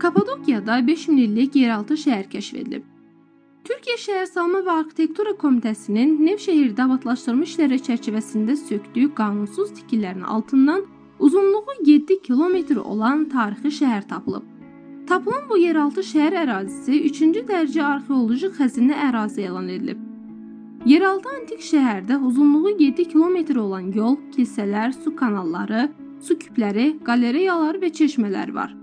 Kapadokiyada 5000 illik yeraltı şəhər kəşf edilib. Türkiyə Şəhərsalma və Arxitektura Komitəsinin Nevşehirdə abadlaşdırma işləri çərçivəsində sökdüyü qanunsuz tikililərin altından uzunluğu 7 kilometr olan tarixi şəhər tapılıb. Tapılan bu yeraltı şəhər ərazisi 3-cü dərəcə arxeoloji xəzinə ərazi elan edilib. Yeraltı antik şəhərdə uzunluğu 7 kilometr olan yol, kilsələr, su kanalları, su küpləri, qaleriyalar və çeşmələr var.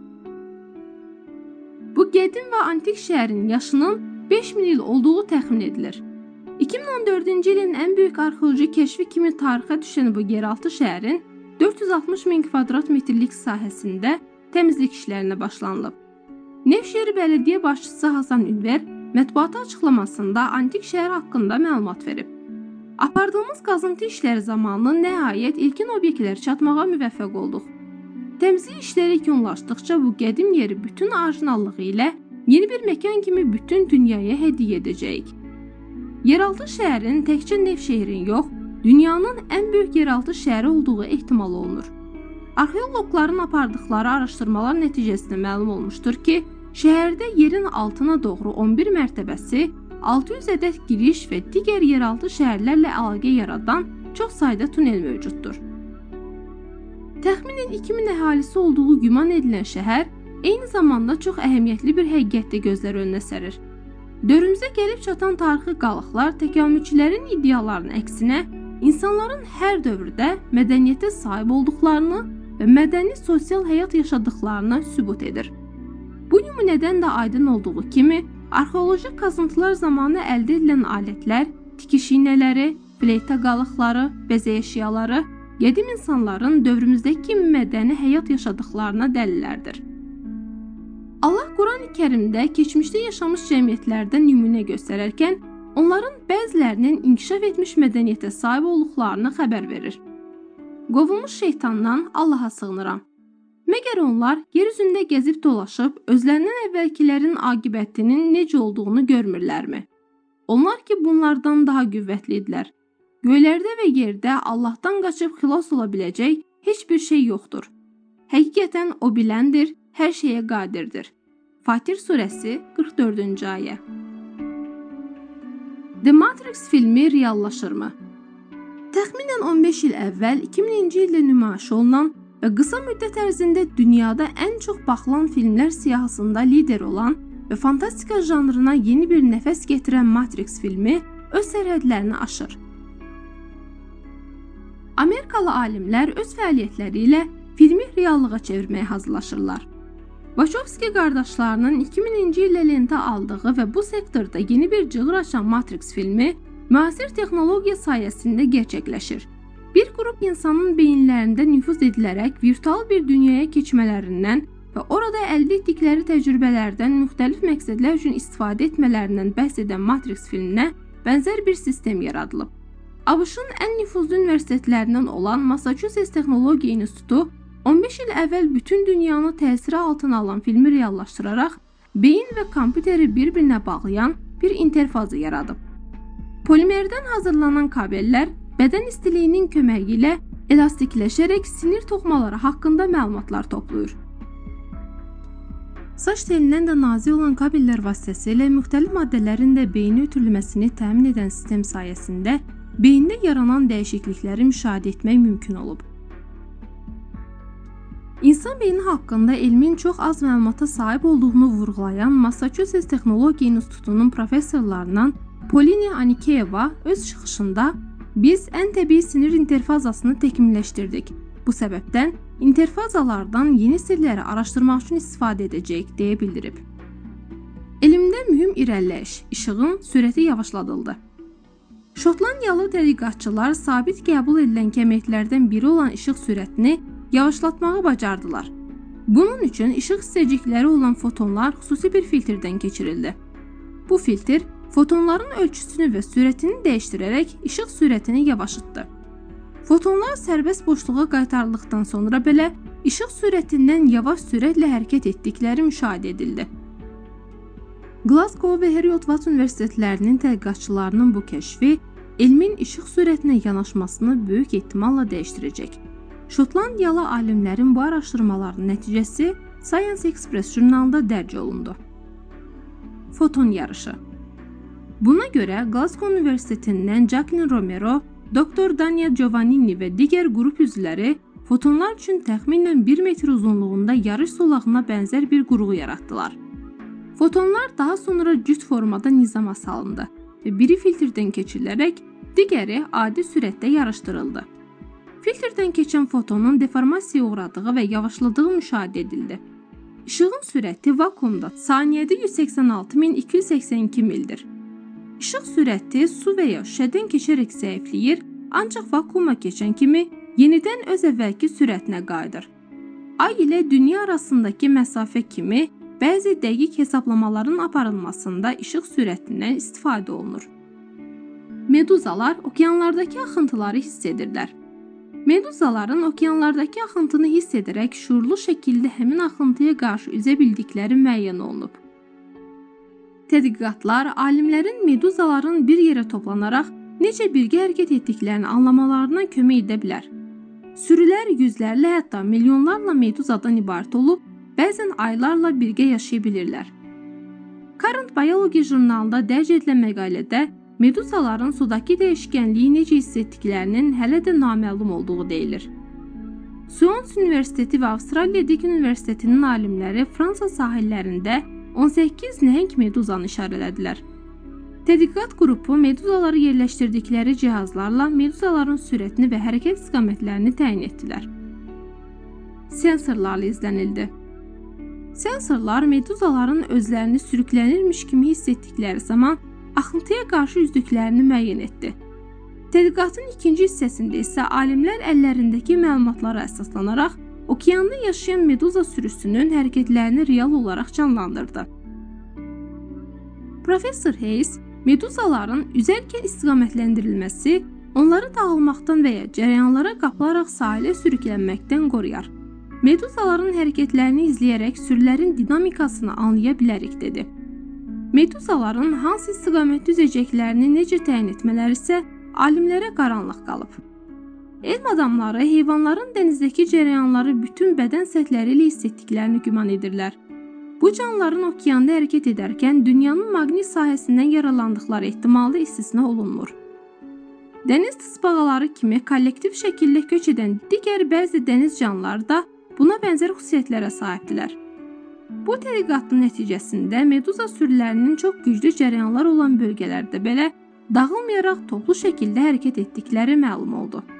Bu qədim və antik şəhərin yaşının 5000 il olduğu təxmin edilir. 2014-cü ilin ən böyük arxeoloji kəşfi kimi tarixə düşən bu yeraltı şəhərin 460 min kvadrat metrlik sahəsində təmizlik işlərinə başlanılıb. Nevşehir Bələdiyyə başçısı Hasan Ünver mətbuata açıqlamasında antik şəhər haqqında məlumat verib. Apardığımız qazıntı işləri zamanı nəhayət ilkin obyektlər çatmağa müvəffəq olduq. Təmizlik işləri yekunlaşdıqca bu qədim yeri bütün orijinallığı ilə yeni bir məkan kimi bütün dünyaya hədiyyə edəcəyik. Yeraltı şəhərin təkcə Nevşehirin yox, dünyanın ən böyük yeraltı şəhəri olduğu ehtimal olunur. Arxeoloqların apardıqları araşdırmalar nəticəsində məlum olmuşdur ki, şəhərdə yerin altına doğru 11 mərtəbəsi, 600 ədəd giriş və digər yeraltı şəhərlərlə əlaqə yaradan çox sayda tunel mövcuddur. Təxminən 2000 əhalisi olduğu güman edilən şəhər eyni zamanda çox əhəmiyyətli bir həqiqətdə gözlər önünə sərir. Dövrümüzə gəlib çatan tarixi qalıqlar təkamülçülərin iddialarının əksinə insanların hər dövrdə mədəniyyətə sahib olduqlarını və mədəni sosial həyat yaşadıqlarını sübut edir. Bu nümunədən də aydın olduğu kimi, arxeoloji qazıntılar zamanı əldə edilən alətlər, tikiş iynələri, fleyta qalıqları, bəzək əşyaları qədim insanların dövrümüzdəki kimi mədəni həyat yaşadıqlarına dəlillərdir. Allah Quran-ı Kərimdə keçmişdə yaşamış cəmiyyətlərdən nümunə göstərərkən, onların bəzilərinin inkişaf etmiş mədəniyyətə sahib olduqlarını xəbər verir. Qovulmuş şeytandan Allaha sığınıram. Məgər onlar yer üzündə gəzib dolaşıb, özlərindən əvvəlkilərin aqibətinin necə olduğunu görmürlərmi? Onlar ki, bunlardan daha qüvvətlidirlər. Göylərdə və yerdə Allahdan qaçıb xilas ola biləcək heç bir şey yoxdur. Həqiqətən O biləndir, hər şeyə qadirdir. Fatir surəsi 44-cü ayə. The Matrix filmi reallaşırmı? Təxminən 15 il əvvəl 2000-ci ildə nümayiş olunan və qısa müddət ərzində dünyada ən çox baxılan filmlər siyahısında lider olan və fantastika janrına yeni bir nəfəs gətirən Matrix filmi öz sərhədlərini aşır. Amerikalı alimlər öz fəaliyyətləri ilə filmi reallığa çevirməyə hazırlaşırlar. Wachowski qardaşlarının 2000-ci ildə lentə aldığı və bu sektorda yeni bir cığır açan Matrix filmi müasir texnologiya sayəsində gerçəkləşir. Bir qrup insanın beyinlərində nüfuz edilərək virtual bir dünyaya keçmələrindən və orada əldə etdikləri təcrübələrdən müxtəlif məqsədlər üçün istifadə etmələrindən bəhs edən Matrix filminə bənzər bir sistem yaradılıb. ABŞ-ın ən nüfuzlu universitetlərindən olan Massachusetts Texnologiya İnstitutu 15 il əvvəl bütün dünyanı təsiri altına alan filmi reallaşdıraraq beyin və kompüteri bir-birinə bağlayan bir interfazı yaradıb. Polimerdən hazırlanan kabellər bədən istiliyinin köməyi ilə elastikləşərək sinir toxumaları haqqında məlumatlar toplayır. Saç telindən də nazik olan kabellər vasitəsilə müxtəlif maddələrin də beyni ötürülməsini təmin edən sistem sayəsində beyində yaranan dəyişiklikləri müşahidə etmək mümkün olub. İnsan beyni haqqında elmin çox az məlumata sahib olduğunu vurğulayan Massachusetts Texnologiya İnstitutunun professorlarından Polina Anikeyeva öz çıxışında biz ən təbii sinir interfazasını təkmilləşdirdik. Bu səbəbdən interfazalardan yeni sirləri araşdırmaq üçün istifadə edəcəyik deyə bildirib. Elmdə mühüm irəliləyiş, işığın sürəti yavaşladıldı. Şotlandiyalı tədqiqatçılar sabit qəbul edilən kəmiyyətlərdən biri olan işıq sürətini yavaşlatmağı bacardılar. Bunun üçün işıq hissəcikləri olan fotonlar xüsusi bir filtrdən keçirildi. Bu filtr fotonların ölçüsünü və sürətini dəyişdirərək işıq sürətini yavaşıtdı. Fotonlar sərbəst boşluğa qaytarıldıqdan sonra belə işıq sürətindən yavaş sürətlə hərəkət etdikləri müşahidə edildi. Glasgow və Heriot-Watt universitetlərinin tədqiqatçılarının bu kəşfi elmin işıq sürətinə yanaşmasını böyük ehtimalla dəyişdirəcək. Şotlandiyalı alimlərin bu araşdırmalarının nəticəsi Science Express jurnalında dərc olundu. Foton yarışı. Buna görə Glasgow Universitetindən Jacqueline Romero, Dr. Dania Giovannini və digər qrup üzvləri fotonlar üçün təxminən 1 metr uzunluğunda yarış zolağına bənzər bir qurğu yaratdılar. Fotonlar daha sonra cüt formada nizama salındı və biri filtrdən keçirilərək, digəri adi sürətdə yarışdırıldı. Filtrdən keçən fotonun deformasiyaya uğradığı və yavaşladığı müşahidə edildi. İşığın sürəti vakuumda saniyədə 186.282 mildir. İşıq sürəti su və ya şüşədən keçərək zəifləyir, ancaq vakuuma keçən kimi yenidən öz əvvəlki sürətinə qayıdır. Ay ilə dünya arasındakı məsafə kimi bəzi dəqiq hesablamaların aparılmasında işıq sürətindən istifadə olunur. Meduzalar okeanlardakı axıntıları hiss edirlər. Meduzaların okeanlardakı axıntını hiss edərək şuurlu şəkildə həmin axıntıya qarşı üzə bildikləri müəyyən olunub. Tədqiqatlar alimlərin meduzaların bir yerə toplanaraq necə birgə hərəkət etdiklərini anlamalarına kömək edə bilər. Sürülər yüzlərlə, hətta milyonlarla meduzadan ibarət olub, bəzən aylarla birgə yaşaya bilirlər. Current Biology jurnalında dərc edilən məqalədə meduzaların sudakı dəyişkənliyi necə hiss etdiklərinin hələ də naməlum olduğu deyilir. Science Universiteti və Avstraliya Dik Universitetinin alimləri Fransa sahillərində 18 nəhəng meduzanı işarələdilər. Tədqiqat qrupu meduzaları yerləşdirdikləri cihazlarla meduzaların sürətini və hərəkət istiqamətlərini təyin etdilər. Sensorlarla izlənildi. Sensorlar meduzaların özlərini sürüklənirmiş kimi hiss etdikləri zaman axıntıya qarşı üzdüklərini müəyyən etdi. Tədqiqatın ikinci hissəsində isə alimlər əllərindəki məlumatlara əsaslanaraq okeanda yaşayan meduza sürüsünün hərəkətlərini real olaraq canlandırdı. Professor Hayes, meduzaların üzərkən istiqamətləndirilməsi onları dağılmaqdan və ya cərəyanlara qapılaraq sahilə sürüklənməkdən qoruyar. Meduzaların hərəkətlərini izləyərək sürülərin dinamikasını anlaya bilərik, dedi. Meduzaların hansı istiqamətdə üzəcəklərini necə təyin etmələri isə alimlərə qaranlıq qalıb. Elm adamları heyvanların dənizdəki cərəyanları bütün bədən səthləri ilə hiss etdiklərini güman edirlər. Bu canlıların okeanda hərəkət edərkən dünyanın maqnit sahəsindən yaralandıqları ehtimalı istisna olunmur. Dəniz tısbağaları kimi kollektiv şəkildə köç edən digər bəzi dəniz canlıları da buna bənzər xüsusiyyətlərə sahibdirlər. Bu tədqiqatın nəticəsində meduza sürülərinin çox güclü cərəyanlar olan bölgələrdə belə dağılmayaraq toplu şəkildə hərəkət etdikləri məlum oldu.